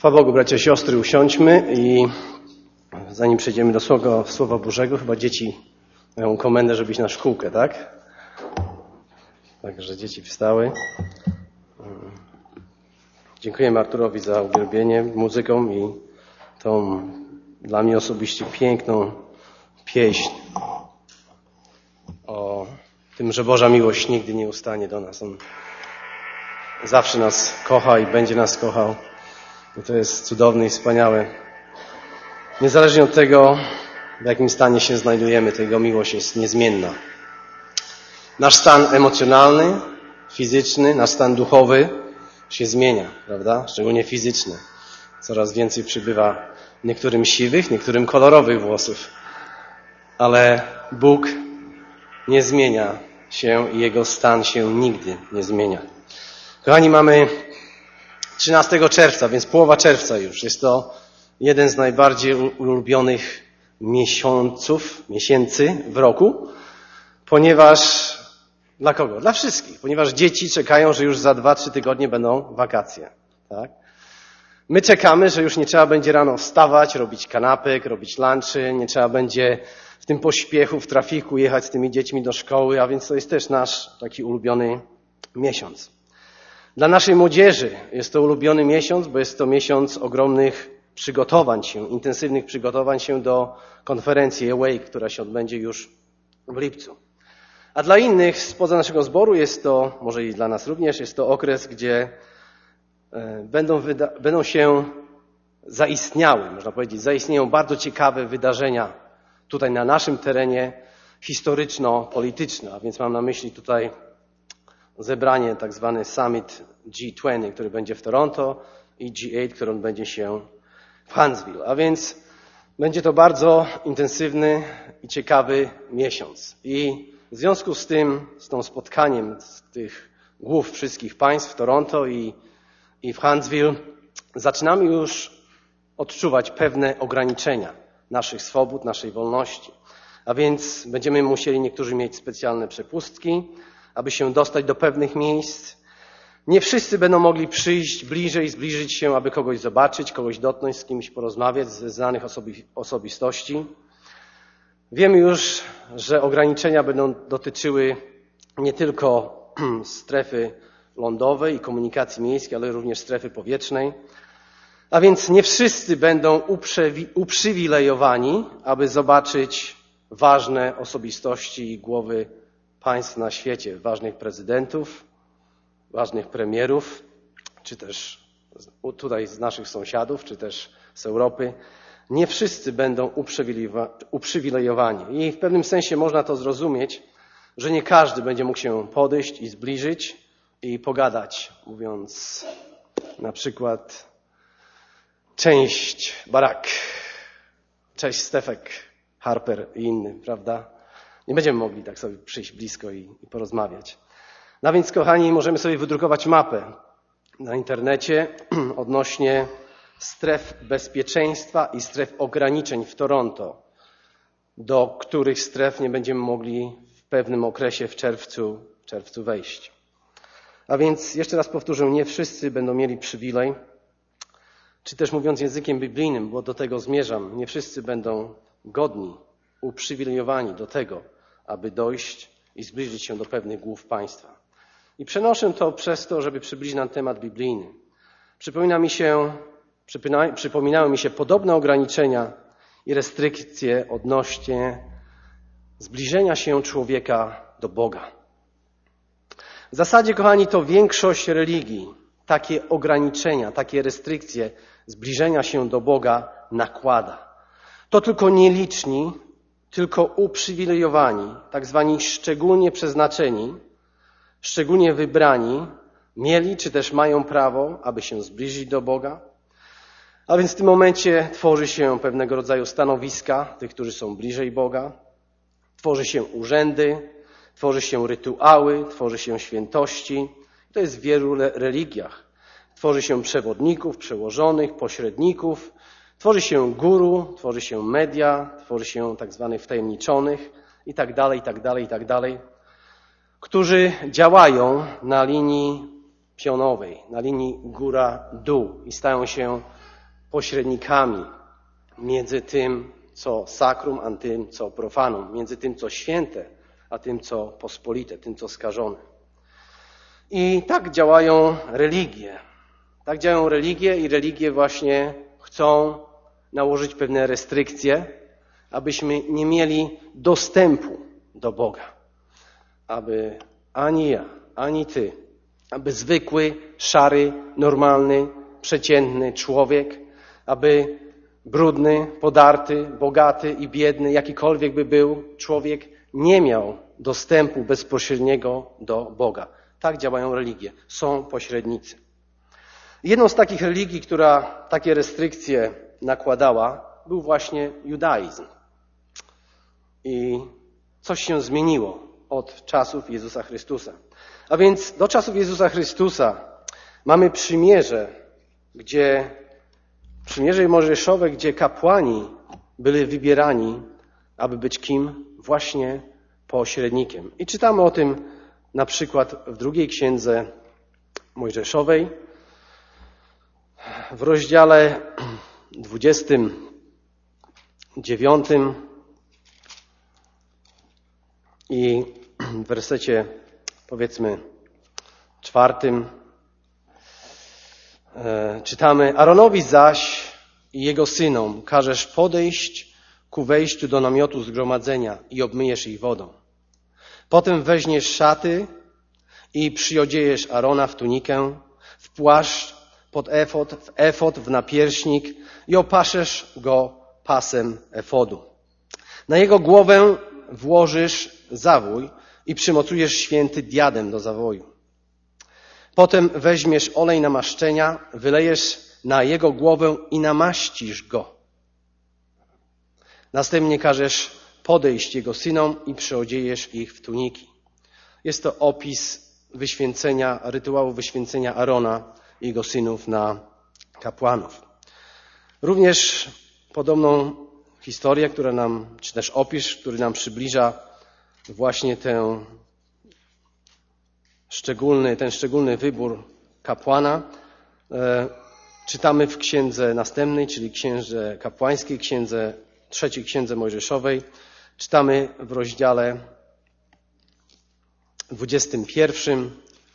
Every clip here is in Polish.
Chwała Bogu, bracia i siostry, usiądźmy i zanim przejdziemy do Słowa Bożego, chyba dzieci mają komendę, żeby iść na szkółkę, tak? Także dzieci wstały. Dziękujemy Arturowi za uwielbienie muzyką i tą dla mnie osobiście piękną pieśń o tym, że Boża miłość nigdy nie ustanie do nas. On zawsze nas kocha i będzie nas kochał. I to jest cudowne i wspaniałe. Niezależnie od tego, w jakim stanie się znajdujemy, to Jego miłość jest niezmienna. Nasz stan emocjonalny, fizyczny, nasz stan duchowy się zmienia, prawda? Szczególnie fizyczny. Coraz więcej przybywa niektórym siwych, niektórym kolorowych włosów. Ale Bóg nie zmienia się i Jego stan się nigdy nie zmienia. Kochani, mamy 13 czerwca, więc połowa czerwca już. Jest to jeden z najbardziej ulubionych miesięcy w roku, ponieważ dla kogo? Dla wszystkich, ponieważ dzieci czekają, że już za 2-3 tygodnie będą wakacje. Tak? My czekamy, że już nie trzeba będzie rano wstawać, robić kanapek, robić lunchy, nie trzeba będzie w tym pośpiechu, w trafiku jechać z tymi dziećmi do szkoły, a więc to jest też nasz taki ulubiony miesiąc. Dla naszej młodzieży jest to ulubiony miesiąc, bo jest to miesiąc ogromnych przygotowań się, intensywnych przygotowań się do konferencji Awake, która się odbędzie już w lipcu. A dla innych spoza naszego zboru jest to, może i dla nas również, jest to okres, gdzie będą się zaistniały, można powiedzieć, zaistnieją bardzo ciekawe wydarzenia tutaj na naszym terenie historyczno-polityczne, a więc mam na myśli tutaj zebranie, tak zwany Summit G20, który będzie w Toronto i G8, który odbędzie się w Huntsville. A więc będzie to bardzo intensywny i ciekawy miesiąc. I w związku z tym, z tą spotkaniem z tych głów wszystkich państw w Toronto i w Huntsville, zaczynamy już odczuwać pewne ograniczenia naszych swobód, naszej wolności. A więc będziemy musieli niektórzy mieć specjalne przepustki, aby się dostać do pewnych miejsc. Nie wszyscy będą mogli przyjść bliżej, zbliżyć się, aby kogoś zobaczyć, kogoś dotknąć, z kimś porozmawiać, ze znanych osobistości. Wiemy już, że ograniczenia będą dotyczyły nie tylko strefy lądowej i komunikacji miejskiej, ale również strefy powietrznej. A więc nie wszyscy będą uprzywilejowani, aby zobaczyć ważne osobistości i głowy państw na świecie, ważnych prezydentów, ważnych premierów, czy też tutaj z naszych sąsiadów, czy też z Europy. Nie wszyscy będą uprzywilejowani. I w pewnym sensie można to zrozumieć, że nie każdy będzie mógł się podejść i zbliżyć i pogadać, mówiąc na przykład cześć Barack, cześć Stefek, Harper i inny, prawda? Nie będziemy mogli tak sobie przyjść blisko i porozmawiać. No więc, kochani, możemy sobie wydrukować mapę na internecie odnośnie stref bezpieczeństwa i stref ograniczeń w Toronto, do których stref nie będziemy mogli w pewnym okresie w czerwcu wejść. A więc, jeszcze raz powtórzę, nie wszyscy będą mieli przywilej, czy też mówiąc językiem biblijnym, bo do tego zmierzam, nie wszyscy będą godni, uprzywilejowani do tego, aby dojść i zbliżyć się do pewnych głów państwa. I przenoszę to przez to, żeby przybliżyć nam temat biblijny. Przypominały mi się podobne ograniczenia i restrykcje odnośnie zbliżenia się człowieka do Boga. W zasadzie, kochani, to większość religii takie ograniczenia, takie restrykcje zbliżenia się do Boga nakłada. To tylko nieliczni, tylko uprzywilejowani, tak zwani szczególnie przeznaczeni, szczególnie wybrani, mieli czy też mają prawo, aby się zbliżyć do Boga. A więc w tym momencie tworzy się pewnego rodzaju stanowiska tych, którzy są bliżej Boga. Tworzy się urzędy, tworzy się rytuały, tworzy się świętości. To jest w wielu religiach. Tworzy się przewodników, przełożonych, pośredników. Tworzy się guru, tworzy się media, tworzy się tak zwanych wtajemniczonych i tak dalej, którzy działają na linii pionowej, na linii góra-dół i stają się pośrednikami między tym, co sakrum, a tym, co profanum, między tym, co święte, a tym, co pospolite, tym, co skażone. I tak działają religie. Tak działają religie i religie właśnie chcą nałożyć pewne restrykcje, abyśmy nie mieli dostępu do Boga. Aby ani ja, ani ty, aby zwykły, szary, normalny, przeciętny człowiek, aby brudny, podarty, bogaty i biedny, jakikolwiek by był człowiek, nie miał dostępu bezpośredniego do Boga. Tak działają religie. Są pośrednicy. Jedną z takich religii, która takie restrykcje nakładała, był właśnie judaizm. I coś się zmieniło od czasów Jezusa Chrystusa. A więc do czasów Jezusa Chrystusa mamy przymierze mojżeszowe, gdzie kapłani byli wybierani, aby być kim? Właśnie pośrednikiem. I czytamy o tym na przykład w drugiej księdze Mojżeszowej, w rozdziale 29 i w wersecie, powiedzmy, 4 czytamy: Aaronowi zaś i jego synom każesz podejść ku wejściu do namiotu zgromadzenia i obmyjesz ich wodą. Potem weźmiesz szaty i przyodziejesz Aarona w tunikę, w płaszcz, pod efod, w napierśnik i opaszesz go pasem efodu. Na jego głowę włożysz zawój i przymocujesz święty diadem do zawoju. Potem weźmiesz olej namaszczenia, wylejesz na jego głowę i namaścisz go. Następnie każesz podejść jego synom i przyodziejesz ich w tuniki. Jest to opis rytuału wyświęcenia Aarona i jego synów na kapłanów. Również podobną historię, czy też opis, który nam przybliża właśnie ten szczególny wybór kapłana, czytamy w księdze następnej, czyli księdze kapłańskiej, trzeciej księdze Mojżeszowej. Czytamy w rozdziale 21,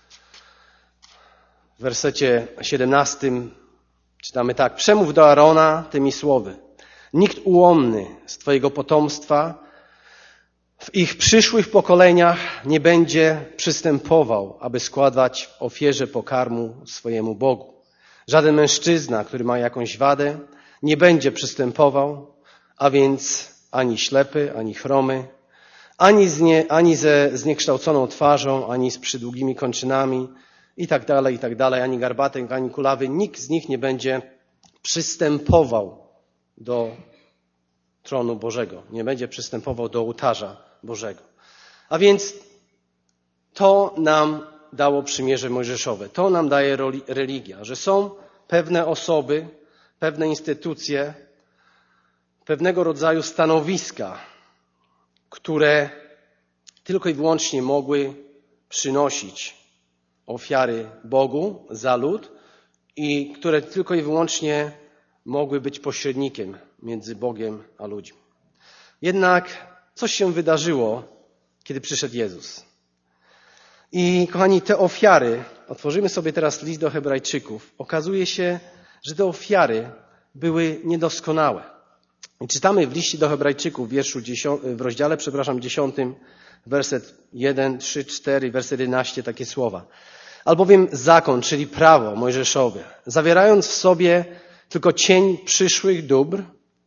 w wersecie 17, czytamy tak: Przemów do Aarona tymi słowy: Nikt ułomny z twojego potomstwa w ich przyszłych pokoleniach nie będzie przystępował, aby składać w ofierze pokarmu swojemu Bogu. Żaden mężczyzna, który ma jakąś wadę, nie będzie przystępował, a więc ani ślepy, ani chromy, ani ze zniekształconą twarzą, ani z przydługimi kończynami i tak dalej, ani garbaty, ani kulawy. Nikt z nich nie będzie przystępował do tronu Bożego. Nie będzie przystępował do ołtarza Bożego. A więc to nam dało przymierze mojżeszowe. To nam daje religia, że są pewne osoby, pewne instytucje, pewnego rodzaju stanowiska, które tylko i wyłącznie mogły przynosić ofiary Bogu za lud i które tylko i wyłącznie mogły być pośrednikiem między Bogiem a ludźmi. Jednak coś się wydarzyło, kiedy przyszedł Jezus. I kochani, te ofiary, otworzymy sobie teraz list do Hebrajczyków, okazuje się, że te ofiary były niedoskonałe. I czytamy w liście do Hebrajczyków w rozdziale 10, werset 1, 3, 4, werset 11 takie słowa. Albowiem zakon, czyli prawo mojżeszowe, zawierając w sobie tylko cień przyszłych dóbr,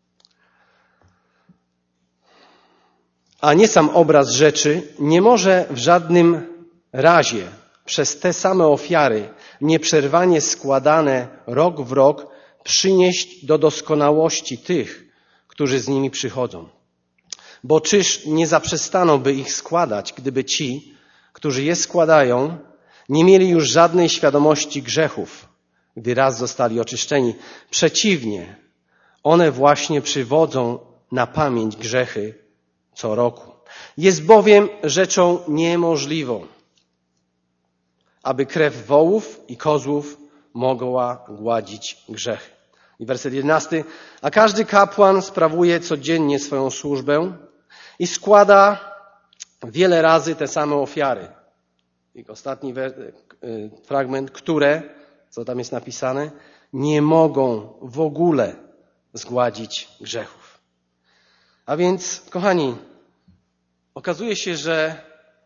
a nie sam obraz rzeczy, nie może w żadnym razie przez te same ofiary nieprzerwanie składane rok w rok przynieść do doskonałości tych, którzy z nimi przychodzą. Bo czyż nie zaprzestaną by ich składać, gdyby ci, którzy je składają, nie mieli już żadnej świadomości grzechów, gdy raz zostali oczyszczeni. Przeciwnie, one właśnie przywodzą na pamięć grzechy co roku. Jest bowiem rzeczą niemożliwą, aby krew wołów i kozłów mogła gładzić grzechy. I werset 11. A każdy kapłan sprawuje codziennie swoją służbę i składa wiele razy te same ofiary. I ostatni fragment, które, co tam jest napisane, nie mogą w ogóle zgładzić grzechów. A więc, kochani, okazuje się, że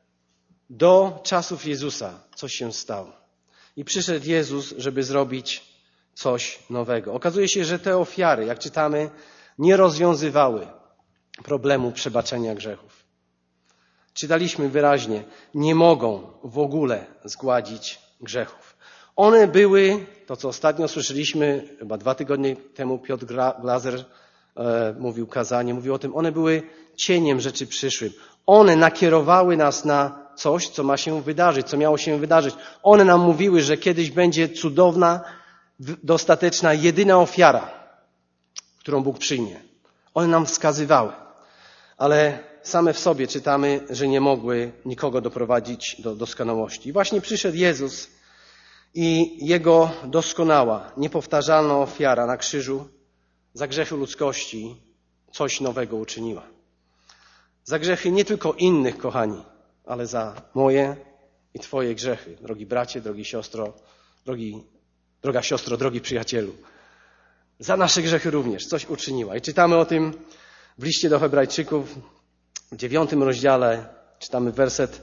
do czasów Jezusa coś się stało. I przyszedł Jezus, żeby zrobić coś nowego. Okazuje się, że te ofiary, jak czytamy, nie rozwiązywały problemu przebaczenia grzechów. Czytaliśmy wyraźnie, nie mogą w ogóle zgładzić grzechów. One były, to co ostatnio słyszeliśmy, chyba 2 tygodnie temu Piotr Glaser mówił kazanie, mówił o tym, one były cieniem rzeczy przyszłych. One nakierowały nas na coś, co ma się wydarzyć, co miało się wydarzyć. One nam mówiły, że kiedyś będzie cudowna, dostateczna, jedyna ofiara, którą Bóg przyjmie. One nam wskazywały, ale same w sobie czytamy, że nie mogły nikogo doprowadzić do doskonałości. I właśnie przyszedł Jezus i Jego doskonała, niepowtarzalna ofiara na krzyżu za grzechy ludzkości coś nowego uczyniła. Za grzechy nie tylko innych, kochani, ale za moje i Twoje grzechy. Drogi bracie, drogi siostro, droga siostro, drogi przyjacielu. Za nasze grzechy również coś uczyniła. I czytamy o tym w liście do Hebrajczyków w 9 rozdziale. Czytamy werset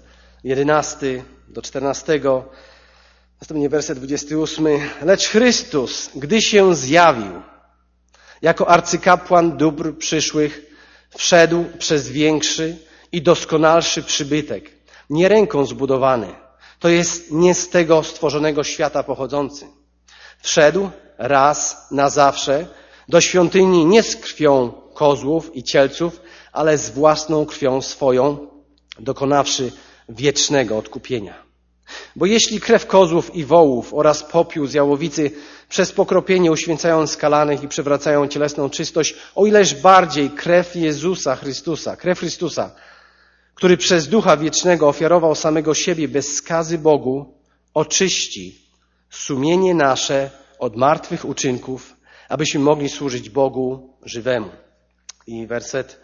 11 do 14. Następnie werset 28. Lecz Chrystus, gdy się zjawił, jako arcykapłan dóbr przyszłych, wszedł przez większy i doskonalszy przybytek, nie ręką zbudowany, to jest nie z tego stworzonego świata pochodzący. Wszedł raz na zawsze do świątyni nie z krwią kozłów i cielców, ale z własną krwią swoją, dokonawszy wiecznego odkupienia. Bo jeśli krew kozłów i wołów oraz popiół z jałowicy przez pokropienie uświęcają skalanych i przywracają cielesną czystość, o ileż bardziej krew Jezusa Chrystusa, krew Chrystusa, który przez Ducha Wiecznego ofiarował samego siebie bez skazy Bogu, oczyści sumienie nasze od martwych uczynków, abyśmy mogli służyć Bogu żywemu. I werset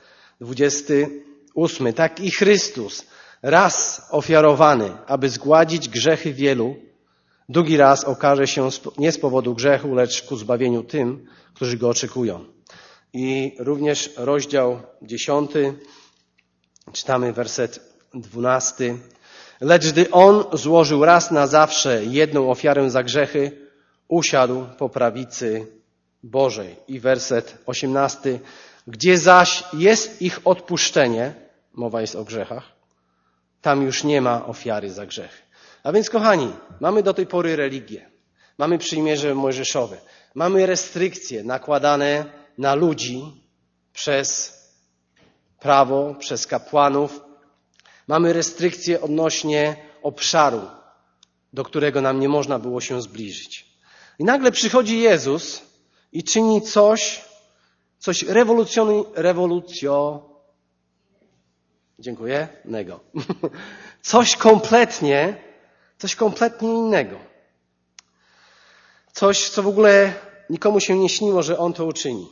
28. Tak i Chrystus, raz ofiarowany, aby zgładzić grzechy wielu, drugi raz okaże się nie z powodu grzechu, lecz ku zbawieniu tym, którzy go oczekują. I również rozdział 10, czytamy werset 12. Lecz gdy On złożył raz na zawsze jedną ofiarę za grzechy, usiadł po prawicy Bożej. I werset 18. Gdzie zaś jest ich odpuszczenie, mowa jest o grzechach, tam już nie ma ofiary za grzechy. A więc, kochani, mamy do tej pory religię. Mamy przymierze mojżeszowe. Mamy restrykcje nakładane na ludzi przez prawo, przez kapłanów. Mamy restrykcje odnośnie obszaru, do którego nam nie można było się zbliżyć. I nagle przychodzi Jezus i czyni coś Dziękuję. Coś kompletnie innego. Coś, co w ogóle nikomu się nie śniło, że On to uczyni.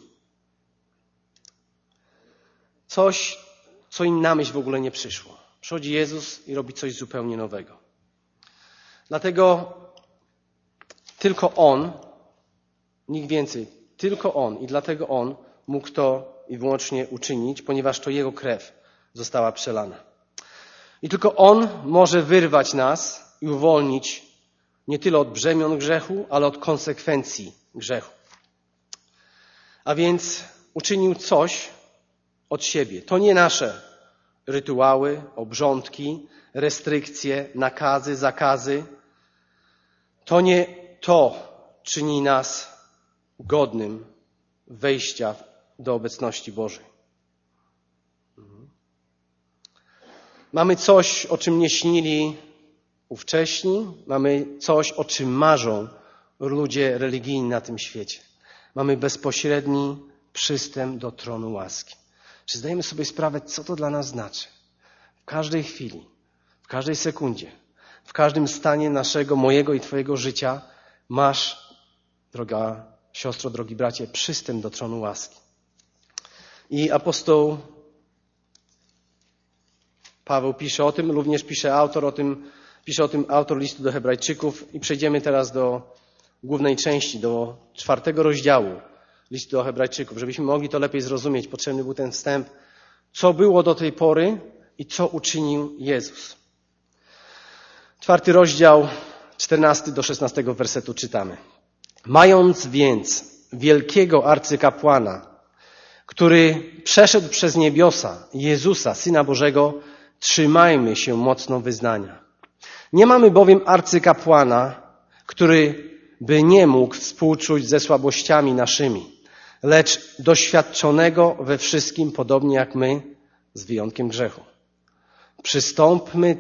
Coś, co im na myśl w ogóle nie przyszło. Przychodzi Jezus i robi coś zupełnie nowego. Dlatego tylko On, nikt więcej, tylko On i dlatego On mógł to i wyłącznie uczynić, ponieważ to Jego krew została przelana. I tylko On może wyrwać nas i uwolnić nie tyle od brzemion grzechu, ale od konsekwencji grzechu. A więc uczynił coś od siebie. To nie nasze rytuały, obrządki, restrykcje, nakazy, zakazy. To nie to czyni nas godnym wejścia do obecności Bożej. Mamy coś, o czym nie śnili ówcześni. Mamy coś, o czym marzą ludzie religijni na tym świecie. Mamy bezpośredni przystęp do tronu łaski. Czy zdajemy sobie sprawę, co to dla nas znaczy? W każdej chwili, w każdej sekundzie, w każdym stanie naszego, mojego i Twojego życia masz, droga siostro, drogi bracie, przystęp do tronu łaski. I apostoł Paweł pisze o tym, również pisze o tym autor listu do Hebrajczyków i przejdziemy teraz do głównej części, do 4 rozdziału listu do Hebrajczyków. Żebyśmy mogli to lepiej zrozumieć, potrzebny był ten wstęp, co było do tej pory i co uczynił Jezus. 4 rozdział, 14 do 16 wersetu czytamy. Mając więc wielkiego arcykapłana, który przeszedł przez niebiosa, Jezusa, Syna Bożego, trzymajmy się mocno wyznania. Nie mamy bowiem arcykapłana, który by nie mógł współczuć ze słabościami naszymi, lecz doświadczonego we wszystkim podobnie jak my, z wyjątkiem grzechu. Przystąpmy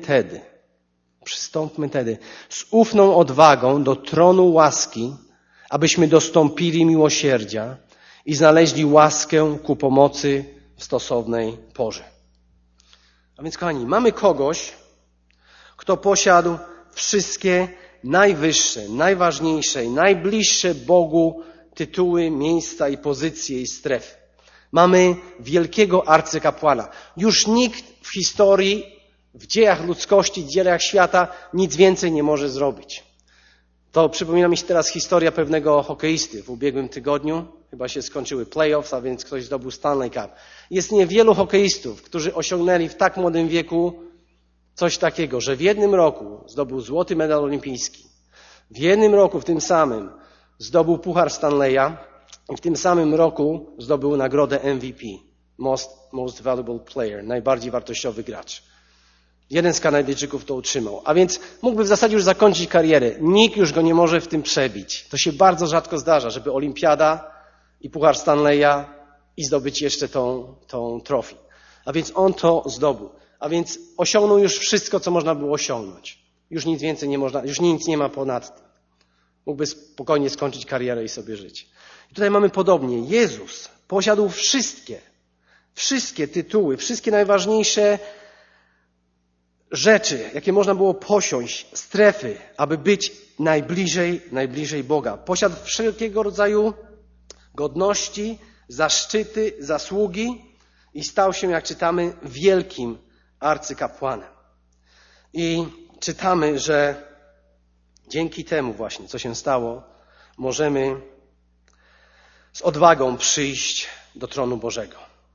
tedy z ufną odwagą do tronu łaski, abyśmy dostąpili miłosierdzia i znaleźli łaskę ku pomocy w stosownej porze. A więc, kochani, mamy kogoś, kto posiadł wszystkie najwyższe, najważniejsze i najbliższe Bogu tytuły, miejsca i pozycje i strefy. Mamy wielkiego arcykapłana. Już nikt w historii, w dziejach ludzkości, w dziejach świata nic więcej nie może zrobić. To przypomina mi się teraz historia pewnego hokeisty w ubiegłym tygodniu. Chyba się skończyły playoffs, a więc ktoś zdobył Stanley Cup. Jest niewielu hokeistów, którzy osiągnęli w tak młodym wieku coś takiego, że w jednym roku zdobył złoty medal olimpijski. W jednym roku, w tym samym, zdobył puchar Stanleya i w tym samym roku zdobył nagrodę MVP. Most Valuable Player, najbardziej wartościowy gracz. Jeden z Kanadyjczyków to utrzymał. A więc mógłby w zasadzie już zakończyć karierę. Nikt już go nie może w tym przebić. To się bardzo rzadko zdarza, żeby olimpiada i puchar Stanleya i zdobyć jeszcze tą trofę. A więc on to zdobył. A więc osiągnął już wszystko, co można było osiągnąć. Już nic więcej nie można, już nic nie ma ponad tym. Mógłby spokojnie skończyć karierę i sobie żyć. I tutaj mamy podobnie. Jezus posiadł wszystkie tytuły, wszystkie najważniejsze rzeczy, jakie można było posiąść, strefy, aby być najbliżej Boga. Posiadł wszelkiego rodzaju godności, zaszczyty, zasługi i stał się, jak czytamy, wielkim arcykapłanem. I czytamy, że dzięki temu właśnie, co się stało, możemy z odwagą przyjść do tronu Bożego.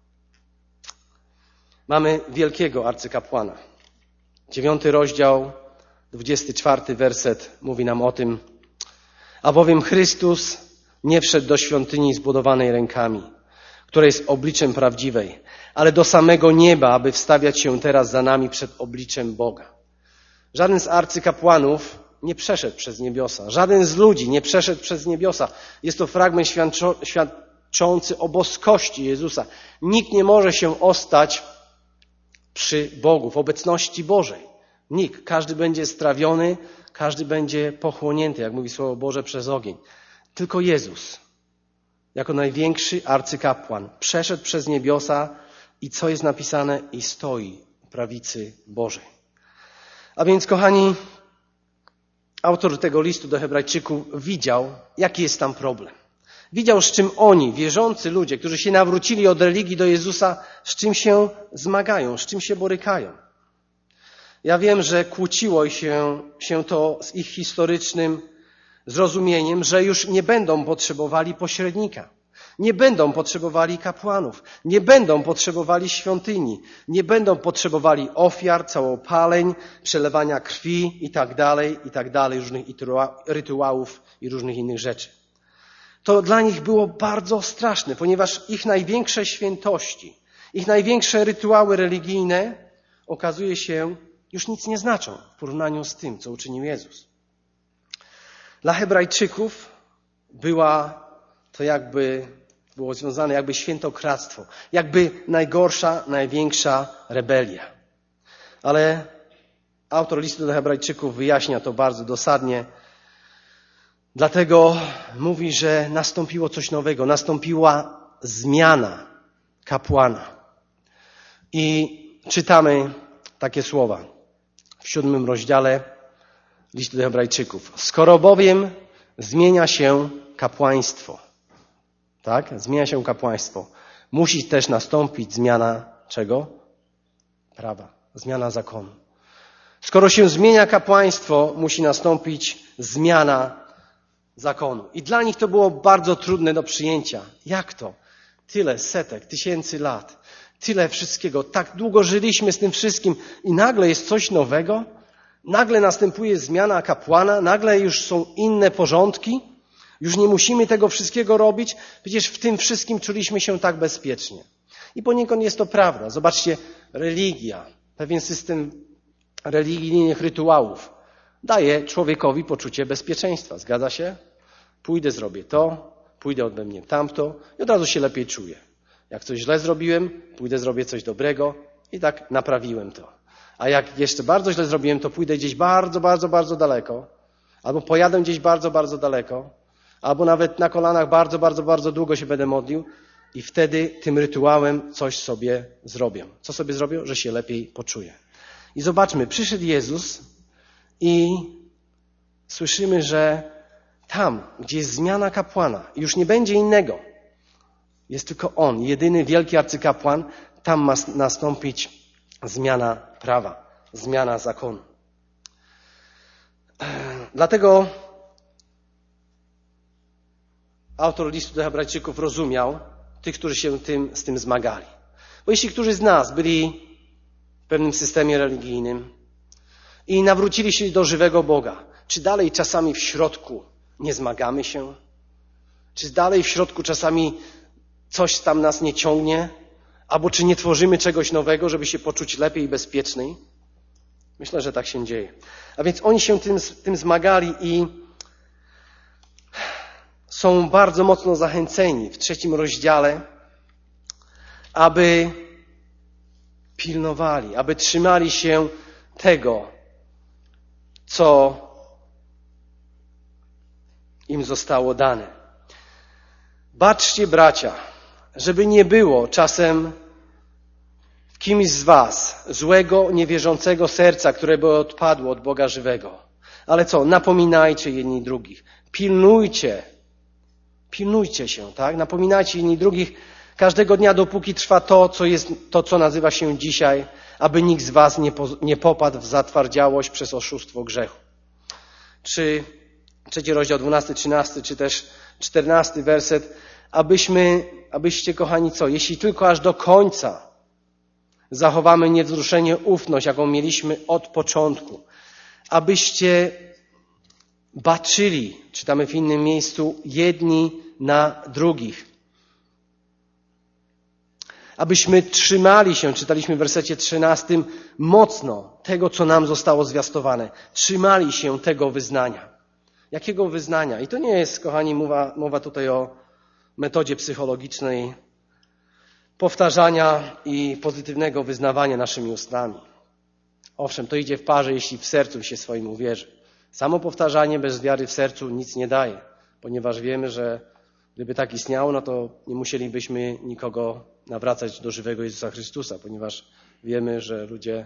Mamy wielkiego arcykapłana. 9 rozdział, 24 werset mówi nam o tym. A bowiem Chrystus nie wszedł do świątyni zbudowanej rękami, która jest obliczem prawdziwej, ale do samego nieba, aby wstawiać się teraz za nami przed obliczem Boga. Żaden z arcykapłanów nie przeszedł przez niebiosa. Żaden z ludzi nie przeszedł przez niebiosa. Jest to fragment świadczący o boskości Jezusa. Nikt nie może się ostać przy Bogu, w obecności Bożej. Nikt. Każdy będzie strawiony, każdy będzie pochłonięty, jak mówi Słowo Boże, przez ogień. Tylko Jezus, jako największy arcykapłan, przeszedł przez niebiosa i co jest napisane? I stoi u prawicy Bożej. A więc, kochani, autor tego listu do Hebrajczyków widział, jaki jest tam problem. Widział, z czym oni, wierzący ludzie, którzy się nawrócili od religii do Jezusa, z czym się zmagają, z czym się borykają. Ja wiem, że kłóciło się to z ich historycznym zrozumieniem, że już nie będą potrzebowali pośrednika. Nie będą potrzebowali kapłanów. Nie będą potrzebowali świątyni. Nie będą potrzebowali ofiar, całopaleń, przelewania krwi i tak dalej, różnych rytuałów i różnych innych rzeczy. To dla nich było bardzo straszne, ponieważ ich największe świętości, ich największe rytuały religijne, okazuje się, już nic nie znaczą w porównaniu z tym, co uczynił Jezus. Dla Hebrajczyków było związane jakby świętokradztwo, jakby najgorsza, największa rebelia. Ale autor listu do Hebrajczyków wyjaśnia to bardzo dosadnie. Dlatego mówi, że nastąpiło coś nowego, nastąpiła zmiana kapłana. I czytamy takie słowa w 7 rozdziale listu do Hebrajczyków. Skoro bowiem zmienia się kapłaństwo, Tak? Zmienia się kapłaństwo. Musi też nastąpić zmiana czego? Prawa. Zmiana zakonu. Skoro się zmienia kapłaństwo, musi nastąpić zmiana zakonu. I dla nich to było bardzo trudne do przyjęcia. Jak to? Tyle setek, tysięcy lat. Tyle wszystkiego. Tak długo żyliśmy z tym wszystkim i nagle jest coś nowego? Nagle następuje zmiana kapłana? Nagle już są inne porządki? Już nie musimy tego wszystkiego robić? Przecież w tym wszystkim czuliśmy się tak bezpiecznie. I poniekąd jest to prawda. Zobaczcie, religia, pewien system religijnych rytuałów daje człowiekowi poczucie bezpieczeństwa. Zgadza się? Pójdę, zrobię to, pójdę ode mnie tamto i od razu się lepiej czuję. Jak coś źle zrobiłem, pójdę, zrobię coś dobrego i tak naprawiłem to. A jak jeszcze bardzo źle zrobiłem, to pójdę gdzieś bardzo, bardzo, bardzo daleko, albo pojadę gdzieś bardzo, bardzo daleko, albo nawet na kolanach bardzo, bardzo, bardzo długo się będę modlił i wtedy tym rytuałem coś sobie zrobię. Co sobie zrobię? Że się lepiej poczuję. I zobaczmy, przyszedł Jezus i słyszymy, że tam, gdzie jest zmiana kapłana, już nie będzie innego. Jest tylko On, jedyny wielki arcykapłan. Tam ma nastąpić zmiana prawa, zmiana zakonu. Dlatego autor listu do Hebrajczyków rozumiał tych, którzy się z tym zmagali. Bo jeśli którzy z nas byli w pewnym systemie religijnym i nawrócili się do żywego Boga, czy dalej czasami w środku nie zmagamy się? Czy dalej w środku czasami coś tam nas nie ciągnie? Albo czy nie tworzymy czegoś nowego, żeby się poczuć lepiej i bezpieczniej? Myślę, że tak się dzieje. A więc oni się tym zmagali i są bardzo mocno zachęceni w 3 rozdziale, aby pilnowali, aby trzymali się tego, co im zostało dane. Baczcie, bracia, żeby nie było czasem w kimś z was złego, niewierzącego serca, które by odpadło od Boga żywego. Ale co? Napominajcie jedni drugich. Pilnujcie się, tak? Napominajcie jedni drugich każdego dnia, dopóki trwa to, co nazywa się dzisiaj, aby nikt z was nie popadł w zatwardziałość przez oszustwo grzechu. Czy 3 rozdział 12, 13, czy też 14 werset, abyście, kochani, co? Jeśli tylko aż do końca zachowamy niewzruszenie ufność, jaką mieliśmy od początku, abyście baczyli, czytamy w innym miejscu, jedni na drugich. Abyśmy trzymali się, czytaliśmy w wersecie 13, mocno tego, co nam zostało zwiastowane. Trzymali się tego wyznania. Jakiego wyznania? I to nie jest, kochani, mowa tutaj o metodzie psychologicznej powtarzania i pozytywnego wyznawania naszymi ustami. Owszem, to idzie w parze, jeśli w sercu się swoim uwierzy. Samo powtarzanie bez wiary w sercu nic nie daje, ponieważ wiemy, że gdyby tak istniało, no to nie musielibyśmy nikogo nawracać do żywego Jezusa Chrystusa, ponieważ wiemy, że ludzie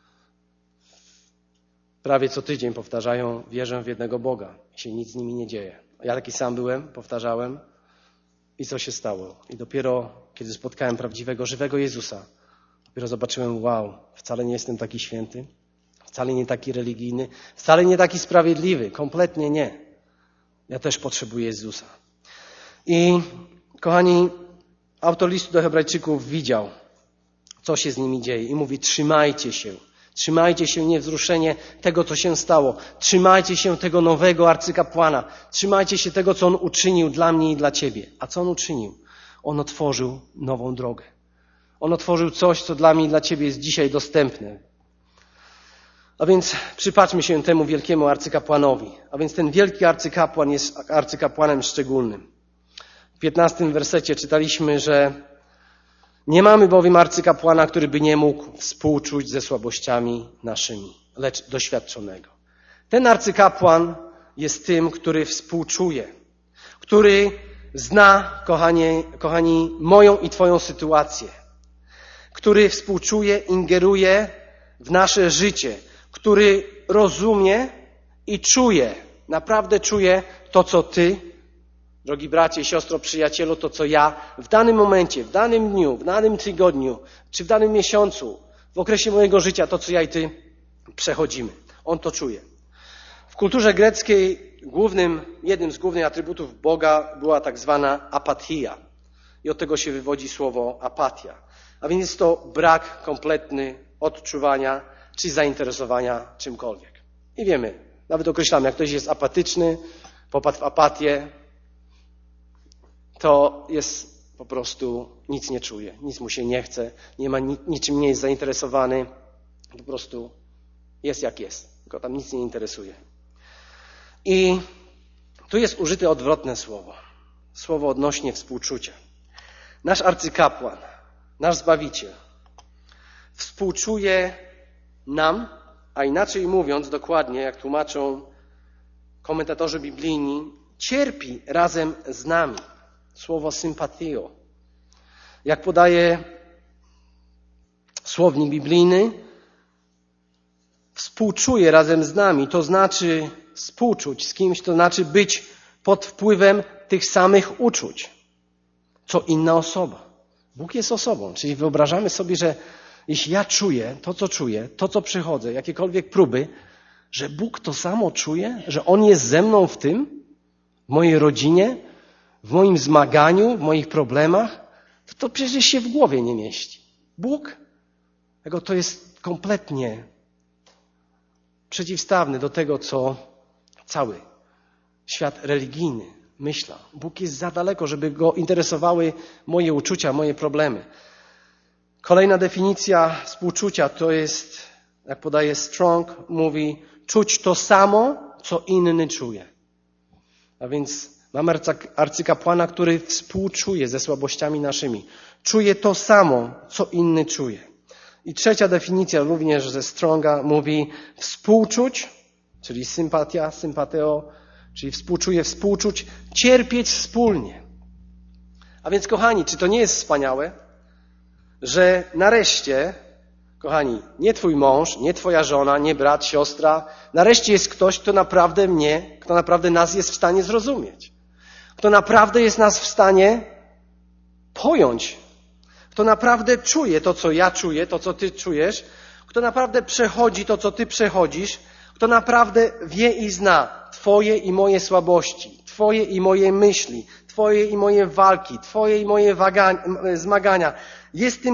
prawie co tydzień powtarzają, wierzę w jednego Boga i się nic z nimi nie dzieje. Ja taki sam byłem, powtarzałem i co się stało? I dopiero kiedy spotkałem prawdziwego, żywego Jezusa, dopiero zobaczyłem, wow, wcale nie jestem taki święty, wcale nie taki religijny, wcale nie taki sprawiedliwy, kompletnie nie. Ja też potrzebuję Jezusa. I kochani, autor listu do Hebrajczyków widział, co się z nimi dzieje i mówi, trzymajcie się. Trzymajcie się niewzruszenie tego, co się stało. Trzymajcie się tego nowego arcykapłana. Trzymajcie się tego, co On uczynił dla mnie i dla ciebie. A co On uczynił? On otworzył nową drogę. On otworzył coś, co dla mnie i dla ciebie jest dzisiaj dostępne. A więc przypatrzmy się temu wielkiemu arcykapłanowi. A więc ten wielki arcykapłan jest arcykapłanem szczególnym. W 15 wersecie czytaliśmy, że nie mamy bowiem arcykapłana, który by nie mógł współczuć ze słabościami naszymi, lecz doświadczonego. Ten arcykapłan jest tym, który współczuje, który zna, kochani, moją i twoją sytuację, który współczuje, ingeruje w nasze życie, który rozumie i czuje, naprawdę czuje to, co ty drogi bracie i siostro, przyjacielu, to co ja w danym momencie, w danym dniu, w danym tygodniu, czy w danym miesiącu, w okresie mojego życia, to co ja i ty przechodzimy. On to czuje. W kulturze greckiej jednym z głównych atrybutów Boga była tak zwana apatia. I od tego się wywodzi słowo apatia. A więc jest to brak kompletny odczuwania czy zainteresowania czymkolwiek. I wiemy, nawet określamy, jak ktoś jest apatyczny, popadł w apatię, to jest po prostu nic nie czuje, nic mu się nie chce, niczym nie jest zainteresowany, po prostu jest jak jest, tylko tam nic nie interesuje. I tu jest użyte odwrotne słowo odnośnie współczucia. Nasz arcykapłan, nasz Zbawiciel współczuje nam, a inaczej mówiąc dokładnie, jak tłumaczą komentatorzy biblijni, cierpi razem z nami. Słowo sympatio. Jak podaje słownik biblijny, współczuje razem z nami, to znaczy współczuć z kimś, to znaczy być pod wpływem tych samych uczuć, co inna osoba. Bóg jest osobą, czyli wyobrażamy sobie, że jeśli ja czuję, to co przechodzę, jakiekolwiek próby, że Bóg to samo czuje, że On jest ze mną w tym, w mojej rodzinie, w moim zmaganiu, w moich problemach, to przecież się w głowie nie mieści. Bóg, to jest kompletnie przeciwstawny do tego, co cały świat religijny myślał. Bóg jest za daleko, żeby Go interesowały moje uczucia, moje problemy. Kolejna definicja współczucia to jest, jak podaje Strong, mówi czuć to samo, co inny czuje. A więc mamy arcykapłana, który współczuje ze słabościami naszymi. Czuje to samo, co inny czuje. I trzecia definicja również ze Stronga mówi współczuć, czyli sympatia, sympateo, czyli współczuć, cierpieć wspólnie. A więc, kochani, czy to nie jest wspaniałe, że nareszcie, kochani, nie twój mąż, nie twoja żona, nie brat, siostra, nareszcie jest ktoś, kto naprawdę nas jest w stanie zrozumieć. Kto naprawdę jest nas w stanie pojąć. Kto naprawdę czuje to, co ja czuję, to, co ty czujesz. Kto naprawdę przechodzi to, co ty przechodzisz. Kto naprawdę wie i zna twoje i moje słabości, twoje i moje myśli, twoje i moje walki, twoje i moje zmagania. Jest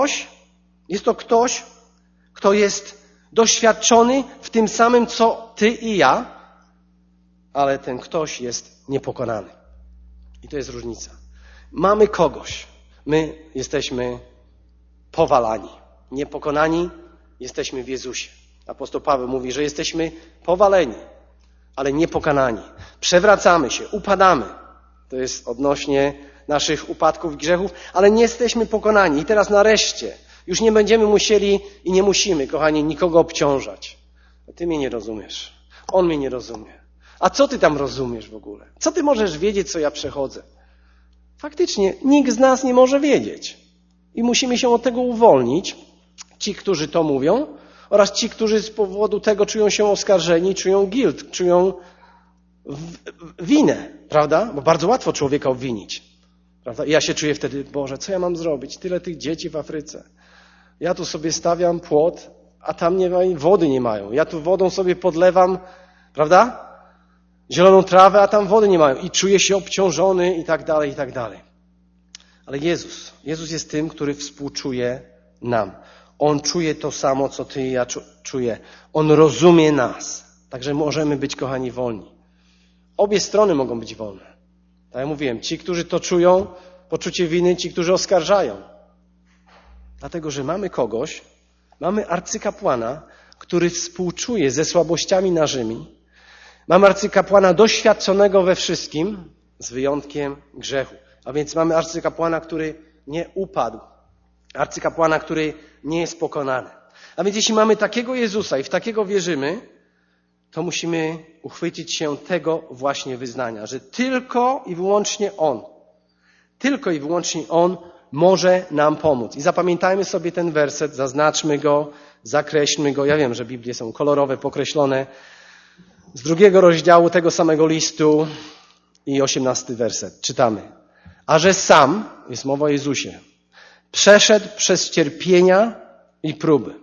to ktoś, kto jest doświadczony w tym samym, co ty i ja, ale ten ktoś jest niepokonany. I to jest różnica. Mamy kogoś. My jesteśmy powalani. Niepokonani jesteśmy w Jezusie. Apostoł Paweł mówi, że jesteśmy powaleni, ale niepokonani. Przewracamy się, upadamy. To jest odnośnie naszych upadków i grzechów, ale nie jesteśmy pokonani. I teraz nareszcie już nie będziemy musieli i nie musimy, kochani, nikogo obciążać. Ty mnie nie rozumiesz. On mnie nie rozumie. A co ty tam rozumiesz w ogóle? Co ty możesz wiedzieć, co ja przechodzę? Faktycznie nikt z nas nie może wiedzieć. I musimy się od tego uwolnić. Ci, którzy to mówią oraz ci, którzy z powodu tego czują się oskarżeni, czują guilt, czują winę, prawda? Bo bardzo łatwo człowieka obwinić. Prawda? I ja się czuję wtedy, Boże, co ja mam zrobić? Tyle tych dzieci w Afryce. Ja tu sobie stawiam płot, a tam wody nie mają. Ja tu wodą sobie podlewam, prawda? Zieloną trawę, a tam wody nie mają. I czuję się obciążony i tak dalej, i tak dalej. Ale Jezus jest tym, który współczuje nam. On czuje to samo, co ty i ja czuję. On rozumie nas. Także możemy być, kochani, wolni. Obie strony mogą być wolne. Tak jak mówiłem, ci, którzy to czują, poczucie winy, ci, którzy oskarżają. Dlatego, że mamy arcykapłana, który współczuje ze słabościami naszymi. Mamy arcykapłana doświadczonego we wszystkim, z wyjątkiem grzechu. A więc mamy arcykapłana, który nie upadł. Arcykapłana, który nie jest pokonany. A więc jeśli mamy takiego Jezusa i w takiego wierzymy, to musimy uchwycić się tego właśnie wyznania, że tylko i wyłącznie On może nam pomóc. I zapamiętajmy sobie ten werset, zaznaczmy go, zakreślmy go. Ja wiem, że Biblie są kolorowe, pokreślone. Z 2 rozdziału tego samego listu i 18 werset. Czytamy. A że sam, jest mowa o Jezusie, przeszedł przez cierpienia i próby.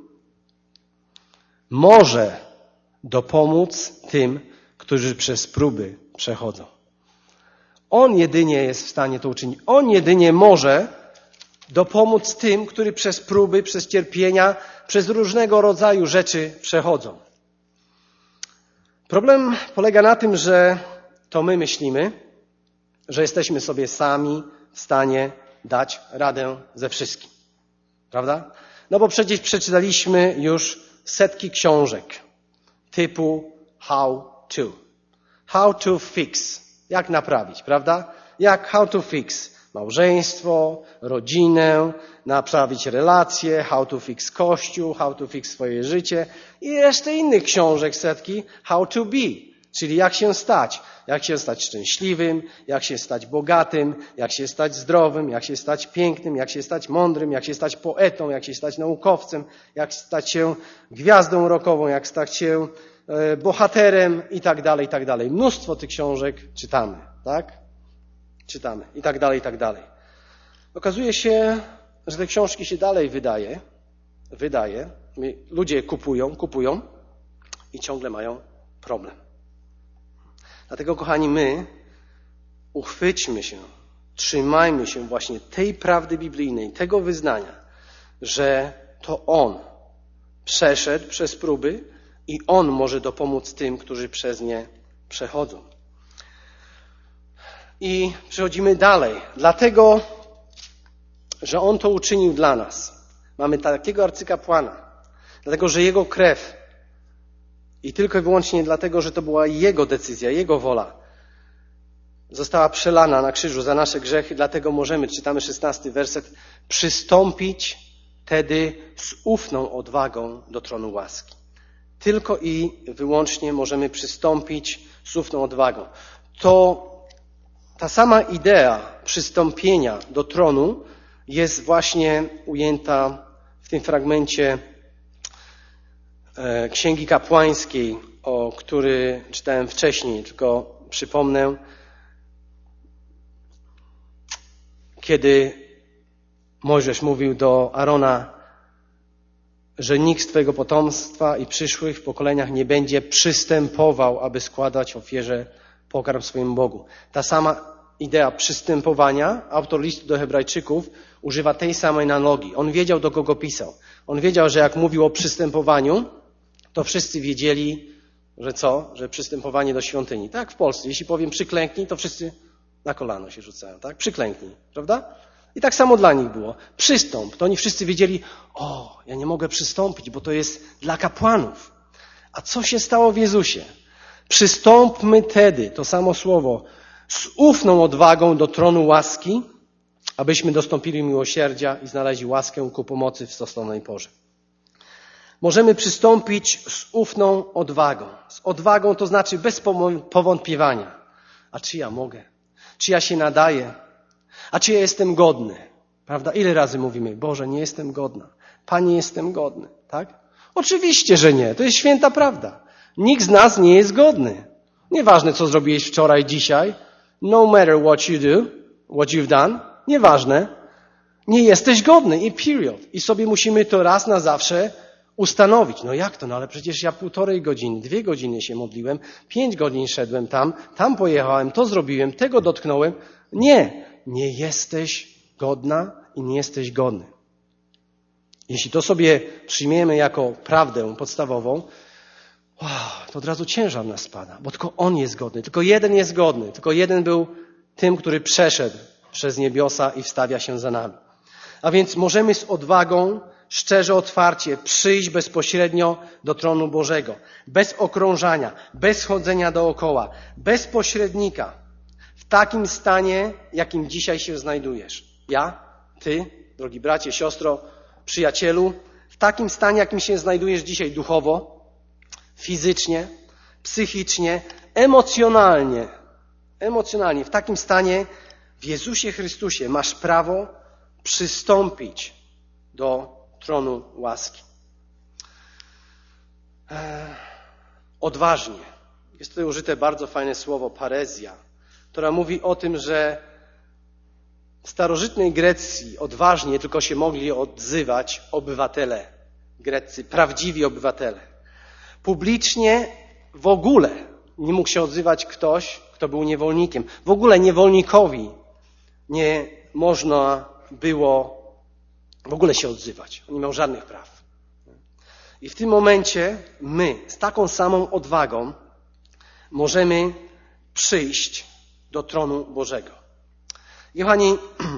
Może dopomóc tym, którzy przez próby przechodzą. On jedynie jest w stanie to uczynić. On jedynie może dopomóc tym, którzy przez próby, przez cierpienia, przez różnego rodzaju rzeczy przechodzą. Problem polega na tym, że to my myślimy, że jesteśmy sobie sami w stanie dać radę ze wszystkim. Prawda? No bo przecież przeczytaliśmy już setki książek typu How to. How to fix. Jak naprawić, prawda? How to fix małżeństwo, rodzinę, naprawić relacje, how to fix kościół, how to fix swoje życie i resztę innych książek setki how to be, czyli jak się stać szczęśliwym, jak się stać bogatym, jak się stać zdrowym, jak się stać pięknym, jak się stać mądrym, jak się stać poetą, jak się stać naukowcem, jak stać się gwiazdą rockową, jak stać się bohaterem i tak dalej, i tak dalej. Mnóstwo tych książek czytamy, tak? Czytamy i tak dalej, i tak dalej. Okazuje się, że te książki się dalej wydaje. Ludzie kupują i ciągle mają problem. Dlatego, kochani, my uchwyćmy się, trzymajmy się właśnie tej prawdy biblijnej, tego wyznania, że to On przeszedł przez próby i On może dopomóc tym, którzy przez nie przechodzą. I przechodzimy dalej. Dlatego, że On to uczynił dla nas. Mamy takiego arcykapłana. Dlatego, że Jego krew i tylko i wyłącznie dlatego, że to była Jego decyzja, Jego wola, została przelana na krzyżu za nasze grzechy. Dlatego możemy, czytamy 16 werset, przystąpić wtedy z ufną odwagą do tronu łaski. Tylko i wyłącznie możemy przystąpić z ufną odwagą. To ta sama idea przystąpienia do tronu jest właśnie ujęta w tym fragmencie Księgi Kapłańskiej, o który czytałem wcześniej, tylko przypomnę, kiedy Mojżesz mówił do Arona, że nikt z twojego potomstwa i przyszłych w pokoleniach nie będzie przystępował, aby składać ofierze pokarm swojemu Bogu. Ta sama idea przystępowania, autor listu do Hebrajczyków używa tej samej analogii. On wiedział, do kogo pisał. On wiedział, że jak mówił o przystępowaniu, to wszyscy wiedzieli, że co? Że przystępowanie do świątyni. Tak, w Polsce. Jeśli powiem przyklęknij, to wszyscy na kolano się rzucają. Tak? Przyklęknij. Prawda? I tak samo dla nich było. Przystąp. To oni wszyscy wiedzieli, ja nie mogę przystąpić, bo to jest dla kapłanów. A co się stało w Jezusie? Przystąpmy tedy, to samo słowo, z ufną odwagą do tronu łaski, abyśmy dostąpili miłosierdzia i znaleźli łaskę ku pomocy w stosownej porze. Możemy przystąpić z ufną odwagą. Z odwagą to znaczy bez powątpiewania. A czy ja mogę? Czy ja się nadaję? A czy ja jestem godny? Prawda? Ile razy mówimy, Boże, nie jestem godna. Panie, jestem godny. Tak? Oczywiście, że nie. To jest święta prawda. Nikt z nas nie jest godny. Nieważne, co zrobiłeś wczoraj, dzisiaj. No matter what you do, what you've done. Nieważne. Nie jesteś godny i period. I sobie musimy to raz na zawsze ustanowić. No jak to? No ale przecież ja 1,5 godziny, 2 godziny się modliłem, 5 godzin szedłem tam pojechałem, to zrobiłem, tego dotknąłem. Nie jesteś godna i nie jesteś godny. Jeśli to sobie przyjmiemy jako prawdę podstawową, to od razu ciężar nas spada, bo tylko On jest godny, tylko jeden jest godny, tylko jeden był tym, który przeszedł przez niebiosa i wstawia się za nami. A więc możemy z odwagą, szczerze, otwarcie przyjść bezpośrednio do tronu Bożego, bez okrążania, bez chodzenia dookoła, bez pośrednika, w takim stanie, jakim dzisiaj się znajdujesz. Ja, ty, drogi bracie, siostro, przyjacielu, w takim stanie, jakim się znajdujesz dzisiaj duchowo, fizycznie, psychicznie, emocjonalnie, w takim stanie w Jezusie Chrystusie masz prawo przystąpić do tronu łaski. Odważnie. Jest tutaj użyte bardzo fajne słowo parezja. która mówi o tym, że w starożytnej Grecji odważnie tylko się mogli odzywać obywatele greccy, prawdziwi obywatele. Publicznie w ogóle nie mógł się odzywać ktoś, kto był niewolnikiem. W ogóle niewolnikowi nie można było w ogóle się odzywać. On nie miał żadnych praw. I w tym momencie my z taką samą odwagą możemy przyjść do tronu Bożego. I kochani,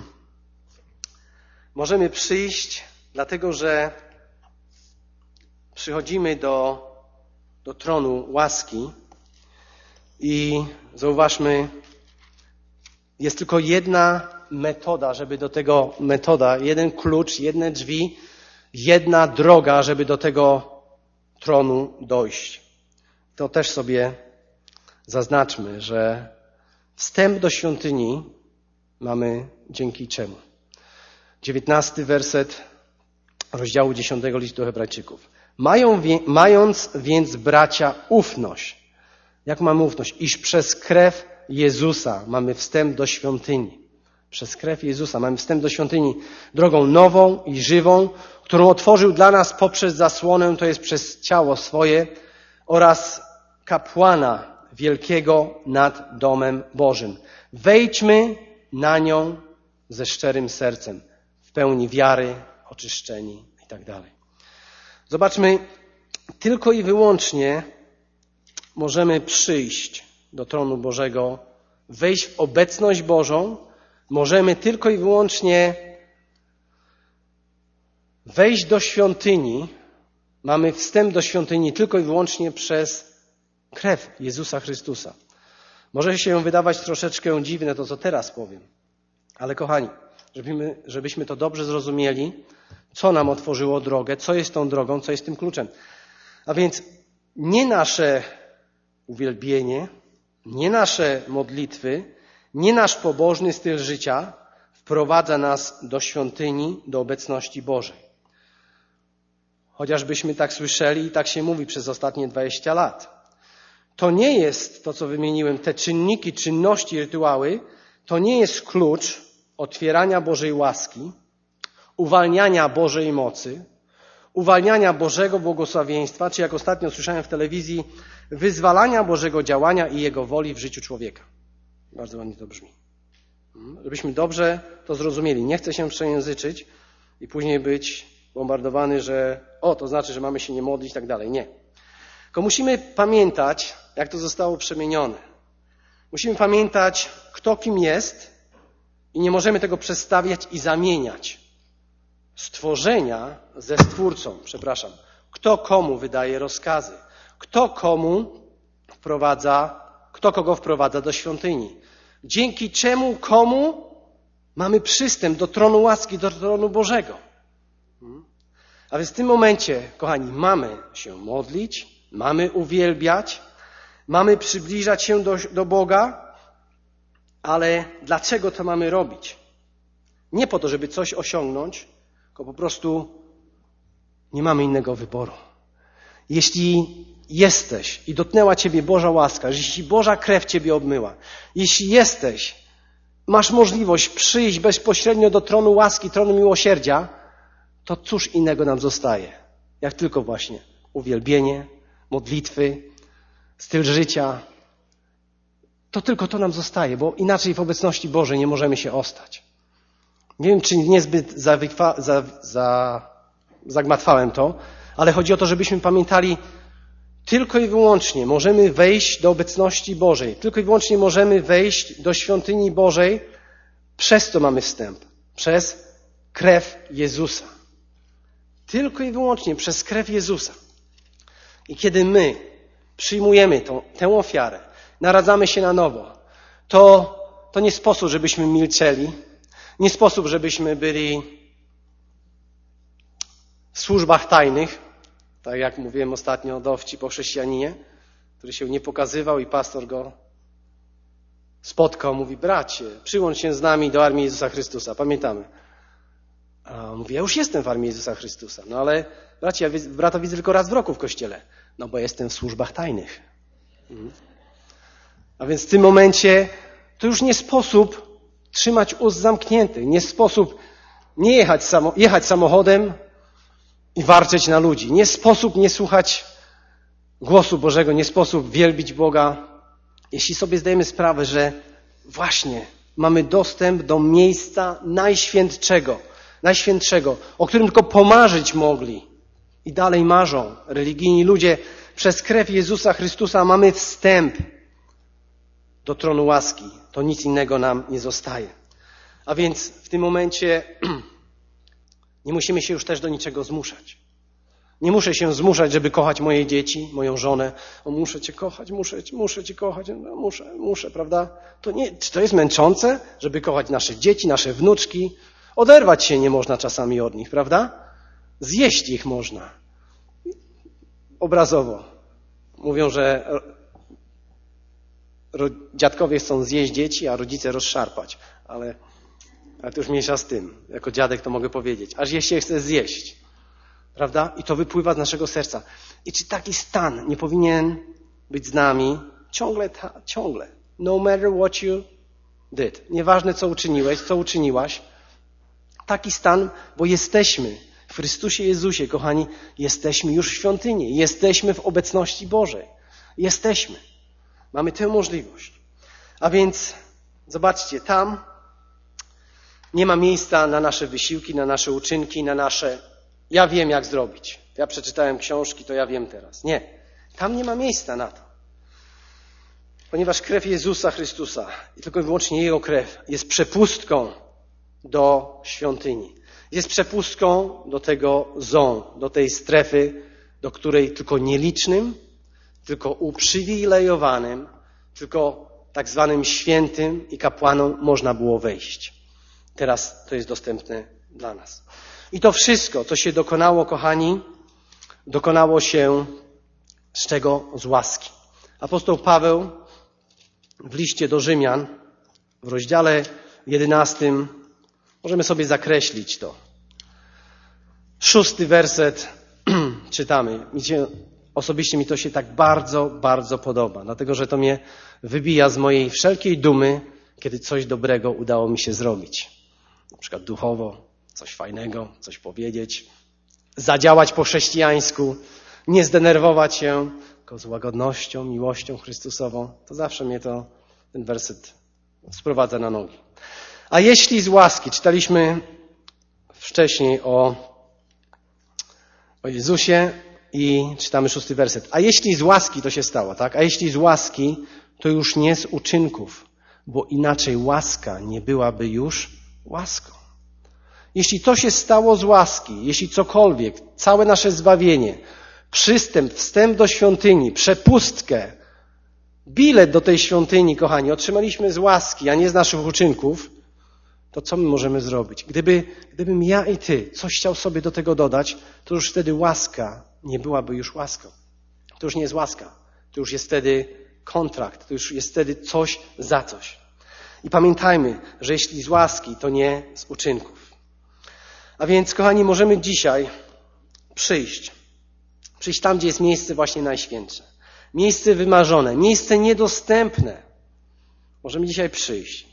możemy przyjść dlatego, że przychodzimy do tronu łaski i zauważmy, jest tylko jedna metoda, żeby do tego jeden klucz, jedne drzwi, jedna droga, żeby do tego tronu dojść. To też sobie zaznaczmy, że wstęp do świątyni mamy dzięki czemu? 19 werset rozdziału 10 listu do Hebrajczyków. Mając więc, bracia, ufność. Jak mamy ufność? Iż przez krew Jezusa mamy wstęp do świątyni. Przez krew Jezusa mamy wstęp do świątyni drogą nową i żywą, którą otworzył dla nas poprzez zasłonę, to jest przez ciało swoje, oraz kapłana wielkiego nad domem Bożym. Wejdźmy na nią ze szczerym sercem, w pełni wiary, oczyszczeni i tak dalej. Zobaczmy, tylko i wyłącznie możemy przyjść do tronu Bożego, wejść w obecność Bożą, możemy tylko i wyłącznie wejść do świątyni, mamy wstęp do świątyni tylko i wyłącznie przez krew Jezusa Chrystusa. Może się wydawać troszeczkę dziwne to, co teraz powiem, ale kochani, żebyśmy to dobrze zrozumieli, co nam otworzyło drogę, co jest tą drogą, co jest tym kluczem. A więc nie nasze uwielbienie, nie nasze modlitwy, nie nasz pobożny styl życia wprowadza nas do świątyni, do obecności Bożej. Chociażbyśmy tak słyszeli i tak się mówi przez ostatnie 20 lat. To nie jest to, co wymieniłem, te czynniki, czynności, rytuały, to nie jest klucz otwierania Bożej łaski, uwalniania Bożej mocy, uwalniania Bożego błogosławieństwa, czy jak ostatnio słyszałem w telewizji, wyzwalania Bożego działania i Jego woli w życiu człowieka. Bardzo ładnie to brzmi. Żebyśmy dobrze to zrozumieli. Nie chcę się przejęzyczyć i później być bombardowany, że to znaczy, że mamy się nie modlić i tak dalej. Nie. Tylko musimy pamiętać, jak to zostało przemienione. Musimy pamiętać, kto kim jest i nie możemy tego przestawiać i zamieniać. Stworzenia ze Stwórcą, Kto komu wydaje rozkazy? Kto kogo wprowadza do świątyni? Dzięki czemu, komu mamy przystęp do tronu łaski, do tronu Bożego? A więc w tym momencie, kochani, mamy się modlić, mamy uwielbiać, mamy przybliżać się do Boga, ale dlaczego to mamy robić? Nie po to, żeby coś osiągnąć, tylko po prostu nie mamy innego wyboru. Jeśli jesteś i dotknęła Ciebie Boża łaska, jeśli Boża krew Ciebie obmyła, jeśli masz możliwość przyjść bezpośrednio do tronu łaski, tronu miłosierdzia, to cóż innego nam zostaje, jak tylko właśnie uwielbienie, modlitwy, styl życia. To tylko to nam zostaje, bo inaczej w obecności Bożej nie możemy się ostać. Nie wiem, czy niezbyt zagmatwałem to, ale chodzi o to, żebyśmy pamiętali, tylko i wyłącznie możemy wejść do obecności Bożej. Tylko i wyłącznie możemy wejść do świątyni Bożej. Przez co mamy wstęp? Przez krew Jezusa. Tylko i wyłącznie przez krew Jezusa. I kiedy my przyjmujemy tę ofiarę, naradzamy się na nowo, to nie sposób, żebyśmy milczeli, nie sposób, żebyśmy byli w służbach tajnych, tak jak mówiłem ostatnio, dowcip o chrześcijaninie, który się nie pokazywał i pastor go spotkał, mówi: bracie, przyłącz się z nami do armii Jezusa Chrystusa. Pamiętamy. A on mówi: ja już jestem w armii Jezusa Chrystusa. No ale bracie, ja brata widzę tylko raz w roku w kościele. No bo jestem w służbach tajnych. A więc w tym momencie To już nie sposób trzymać ust zamkniętych, nie sposób nie jechać samochodem i warczeć na ludzi. Nie sposób nie słuchać głosu Bożego, nie sposób wielbić Boga, jeśli sobie zdajemy sprawę, że właśnie mamy dostęp do miejsca najświętszego, o którym tylko pomarzyć mogli i dalej marzą religijni ludzie. Przez krew Jezusa Chrystusa mamy wstęp do tronu łaski. To nic innego nam nie zostaje. A więc w tym momencie nie musimy się już też do niczego zmuszać. Nie muszę się zmuszać, żeby kochać moje dzieci, moją żonę. O, muszę Cię kochać, muszę Cię kochać. No, muszę, prawda? Czy to jest męczące, żeby kochać nasze dzieci, nasze wnuczki? Oderwać się nie można czasami od nich, prawda? Zjeść ich można. Obrazowo. Mówią, że dziadkowie chcą zjeść dzieci, a rodzice rozszarpać. Ale to już mniejsza z tym. Jako dziadek to mogę powiedzieć. Aż je się chce zjeść. Prawda? I to wypływa z naszego serca. I czy taki stan nie powinien być z nami ciągle? No matter what you did. Nieważne co uczyniłeś, co uczyniłaś. Taki stan, bo jesteśmy w Chrystusie Jezusie, kochani, jesteśmy już w świątyni. Jesteśmy w obecności Bożej. Jesteśmy. Mamy tę możliwość. A więc zobaczcie, tam nie ma miejsca na nasze wysiłki, na nasze uczynki, na nasze ja wiem jak zrobić. Ja przeczytałem książki, to ja wiem teraz. Nie. Tam nie ma miejsca na to. Ponieważ krew Jezusa Chrystusa i tylko i wyłącznie Jego krew jest przepustką do świątyni. Jest przepustką do tego zone, do tej strefy, do której tylko nielicznym, tylko uprzywilejowanym, tylko tak zwanym świętym i kapłanom można było wejść. Teraz to jest dostępne dla nas. I to wszystko, co się dokonało, kochani, dokonało się z czego? Z łaski. Apostoł Paweł w liście do Rzymian, w rozdziale 11, możemy sobie zakreślić to. 6 werset czytamy. Osobiście mi to się tak bardzo, bardzo podoba, dlatego że to mnie wybija z mojej wszelkiej dumy, kiedy coś dobrego udało mi się zrobić. Na przykład duchowo, coś fajnego, coś powiedzieć, zadziałać po chrześcijańsku, nie zdenerwować się, tylko z łagodnością, miłością Chrystusową. To zawsze mnie ten werset sprowadza na nogi. A jeśli z łaski, czytaliśmy wcześniej o Jezusie i czytamy 6 werset. A jeśli z łaski to się stało, tak? A jeśli z łaski, to już nie z uczynków, bo inaczej łaska nie byłaby już łaską. Jeśli to się stało z łaski, jeśli cokolwiek, całe nasze zbawienie, wstęp do świątyni, przepustkę, bilet do tej świątyni, kochani, otrzymaliśmy z łaski, a nie z naszych uczynków, to co my możemy zrobić? Gdybym ja i ty coś chciał sobie do tego dodać, to już wtedy łaska nie byłaby już łaską. To już nie jest łaska. To już jest wtedy kontrakt. To już jest wtedy coś za coś. I pamiętajmy, że jeśli z łaski, to nie z uczynków. A więc, kochani, możemy dzisiaj przyjść tam, gdzie jest miejsce właśnie najświętsze. Miejsce wymarzone, miejsce niedostępne. Możemy dzisiaj przyjść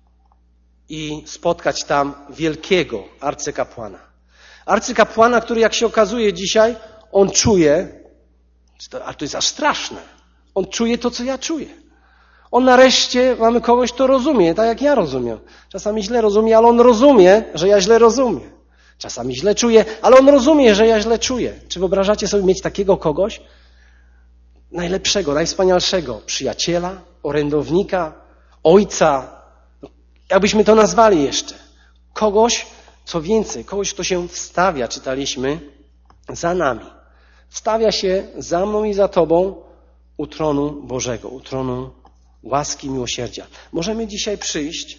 i spotkać tam wielkiego arcykapłana. Arcykapłana, który jak się okazuje dzisiaj, on czuje, ale to jest aż straszne, on czuje to, co ja czuję. On nareszcie, mamy kogoś, kto rozumie, tak jak ja rozumiem. Czasami źle rozumie, ale on rozumie, że ja źle rozumiem. Czasami źle czuję, ale on rozumie, że ja źle czuję. Czy wyobrażacie sobie mieć takiego kogoś? Najlepszego, najwspanialszego przyjaciela, orędownika, ojca, jakbyśmy to nazwali jeszcze. Kogoś, co więcej, kogoś, kto się wstawia, czytaliśmy, za nami. Wstawia się za mną i za tobą u tronu Bożego, u tronu łaski, miłosierdzia. Możemy dzisiaj przyjść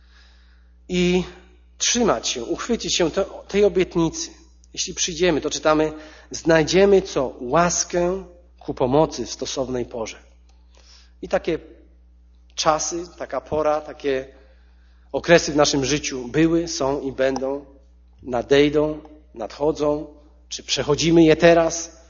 i trzymać się, uchwycić się tej obietnicy. Jeśli przyjdziemy, to czytamy, znajdziemy co? Łaskę ku pomocy w stosownej porze. I takie czasy, taka pora, takie okresy w naszym życiu były, są i będą, nadejdą, nadchodzą. Czy przechodzimy je teraz?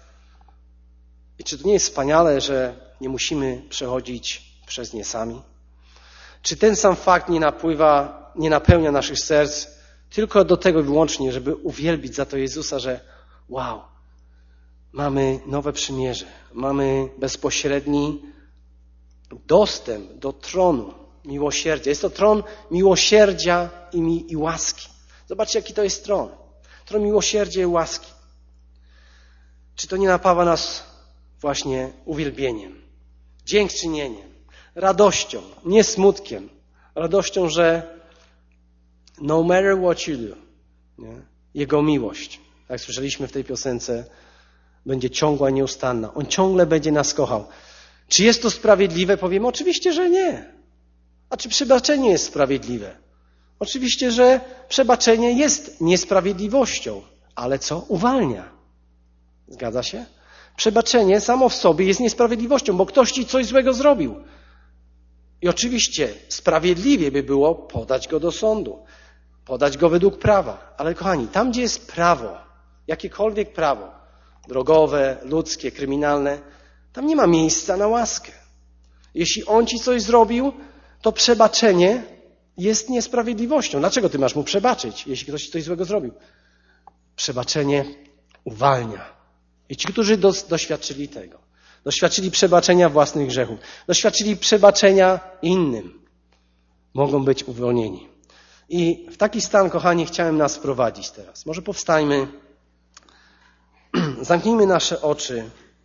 I czy to nie jest wspaniale, że nie musimy przechodzić przez nie sami? Czy ten sam fakt nie napełnia naszych serc tylko do tego wyłącznie, żeby uwielbić za to Jezusa, że wow, mamy nowe przymierze, mamy bezpośredni dostęp do tronu miłosierdzia. Jest to tron miłosierdzia i łaski. Zobaczcie, jaki to jest tron. Tron miłosierdzia i łaski. Czy to nie napawa nas właśnie uwielbieniem, dziękczynieniem, radością, nie smutkiem, radością, że no matter what you do, nie? Jego miłość, jak słyszeliśmy w tej piosence, będzie ciągła, nieustanna. On ciągle będzie nas kochał. Czy jest to sprawiedliwe? Powiemy, oczywiście, że nie. A czy przebaczenie jest sprawiedliwe? Oczywiście, że przebaczenie jest niesprawiedliwością, ale co? Uwalnia. Zgadza się? Przebaczenie samo w sobie jest niesprawiedliwością, bo ktoś ci coś złego zrobił. I oczywiście sprawiedliwie by było podać go do sądu, podać go według prawa. Ale kochani, tam gdzie jest prawo, jakiekolwiek prawo, drogowe, ludzkie, kryminalne, tam nie ma miejsca na łaskę. Jeśli on ci coś zrobił, to przebaczenie jest niesprawiedliwością. Dlaczego ty masz mu przebaczyć, jeśli ktoś ci coś złego zrobił? Przebaczenie uwalnia. I ci, którzy doświadczyli tego, doświadczyli przebaczenia własnych grzechów, doświadczyli przebaczenia innym, mogą być uwolnieni. I w taki stan, kochani, chciałem nas wprowadzić teraz. Może powstańmy, zamknijmy nasze oczy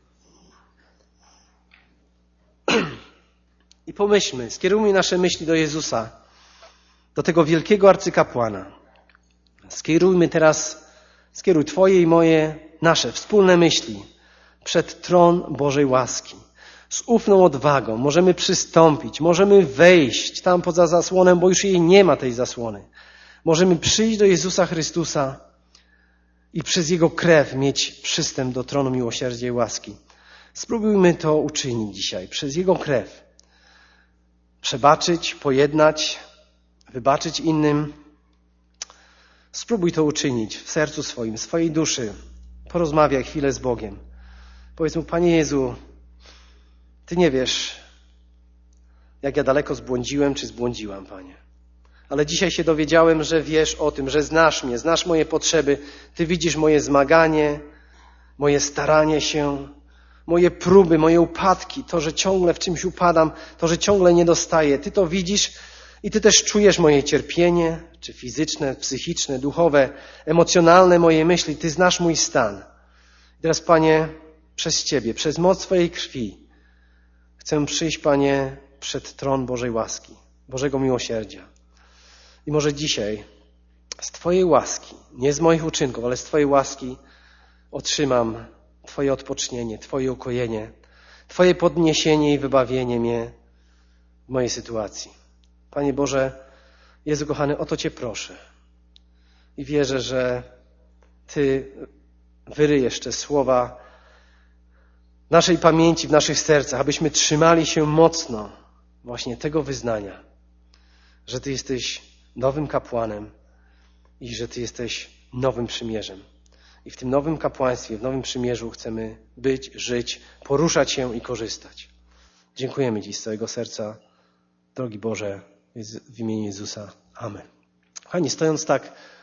i pomyślmy, skierujmy nasze myśli do Jezusa, do tego wielkiego arcykapłana. Skieruj Twoje i moje, nasze wspólne myśli przed tron Bożej łaski. Z ufną odwagą możemy przystąpić, możemy wejść tam poza zasłonę, bo już jej nie ma, tej zasłony. Możemy przyjść do Jezusa Chrystusa i przez Jego krew mieć przystęp do tronu miłosierdzia i łaski. Spróbujmy to uczynić dzisiaj, przez Jego krew. Przebaczyć, pojednać, wybaczyć innym. Spróbuj to uczynić w sercu swoim, swojej duszy. Porozmawiaj chwilę z Bogiem. Powiedz Mu, Panie Jezu, Ty nie wiesz, jak ja daleko zbłądziłem czy zbłądziłam, Panie. Ale dzisiaj się dowiedziałem, że wiesz o tym, że znasz mnie, znasz moje potrzeby. Ty widzisz moje zmaganie, moje staranie się, moje próby, moje upadki, to, że ciągle w czymś upadam, to, że ciągle nie dostaję. Ty to widzisz i Ty też czujesz moje cierpienie, czy fizyczne, psychiczne, duchowe, emocjonalne moje myśli. Ty znasz mój stan. I teraz, Panie, przez Ciebie, przez moc Twojej krwi chcę przyjść, Panie, przed tron Bożej łaski, Bożego miłosierdzia. I może dzisiaj z Twojej łaski, nie z moich uczynków, ale z Twojej łaski otrzymam Twoje odpocznienie, Twoje ukojenie, Twoje podniesienie i wybawienie mnie w mojej sytuacji. Panie Boże, Jezu kochany, o to Cię proszę. I wierzę, że Ty wyryjesz te słowa w naszej pamięci, w naszych sercach, abyśmy trzymali się mocno właśnie tego wyznania, że Ty jesteś nowym kapłanem i że Ty jesteś nowym przymierzem. I w tym nowym kapłaństwie, w nowym przymierzu chcemy być, żyć, poruszać się i korzystać. Dziękujemy Ci z całego serca, drogi Boże, w imieniu Jezusa. Amen. Kochani, stojąc tak